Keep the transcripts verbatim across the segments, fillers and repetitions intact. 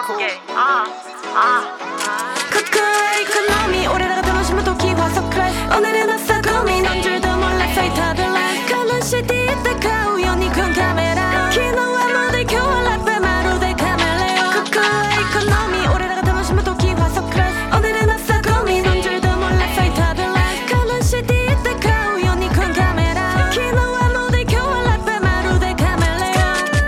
ああ 가까이 그 놈이 오래다가 담아주면 또 기화석 그래 오늘은 아싸 고민 넌 줄도 몰라 페이터들래 칼은 시디에 때가 우연히 큰 카메라 키노와 모델 교환 랩에 마루대 카멜레오 가까이 그 놈이 오래다가 담아주면 또 기화석 그래 오늘은 아싸 고민 넌 줄도 몰라 페이터들래 칼은 시디에 때가 우연히 큰 카메라 키노와 모델 교환 랩에 마루대 카멜레오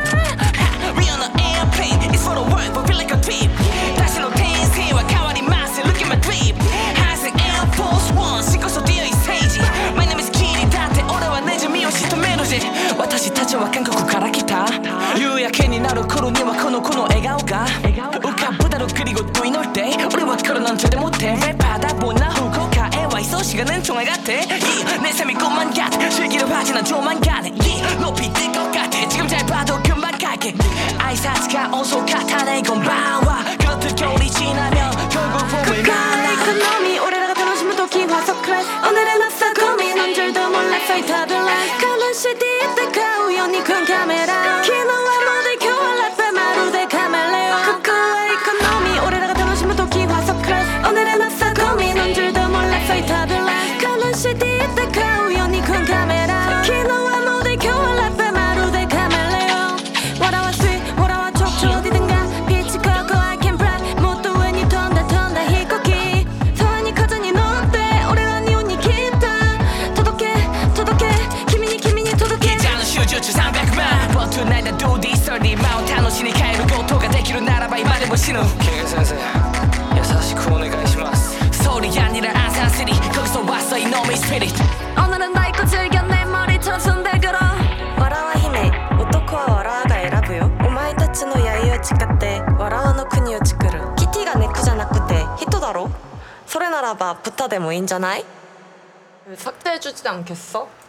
We on an airplane, it's for the world, but feel like a trip. 다시 너 텐세와 가와리 맛을 look at my drip. 하색 Air Force One, 싣고서 뛰어 이 스테이지. My name is Kitty, 다때 오래와 내지 미오시토 멜로디. 私たちは韓国から来た夕焼けになる頃にはこの子の笑顔が浮かぶだろ그리고또 이놀 때 우리 와 그런 절대 못해 랩하다 보나 후쿠오카에 와 있어 시간은 총알 같아 내 삶이 꿈만 같아 실기로 하지 난 조만간에 높이 뜰 것 같아 지금 잘 봐도 금방 갈게 아이사츠가 어서 카타네 건방와 그렇듯 겨울이 지나면 결국 봄을 가까이 그 만나 놈이 오래다가 담아주면 또 기화석 그래 오늘은 아싸 고민 넌 줄도 몰라 페이터들래 칼은 시디에 때가 우연히 큰 카메라 키노와 모델 교환 랩에 마루대 카멜레오 가까이 그 놈이 오래다가 담아주면 또 기화석 그래 오늘은 아싸 고민 넌 줄도 몰라 페이터들래 칼은 시디에 때가 우연히 큰 카메라 키노와 모델 교환 랩에 마루대 카멜레오 What I was sweet, what I was 촉촉 어디든가 빛이 걷고 I can brag 못 또 when you turn that turn that 히코키 소원이 커져니 너 어때 오래란 니 운이 깊다 도덕해 도덕해 기민이 기민이 도덕해 이자는 슈즈추 삼백만 But tonight I do this thirty 마운트楽しに帰ることができるならば今でも死ぬケゲ先生優しくお願いしますソウル이 아니라 안산시리 거기서 왔어 이놈의 스피릿 오늘은 나 입고 즐겨 내 머리 청순대 걸어 笑わ姫男は笑わが選ぶよお前たちの弥生を誓って笑わの国を作るキティが猫じゃなくて人だろそれならば豚でもいいんじゃない 삭제해주지 않겠어?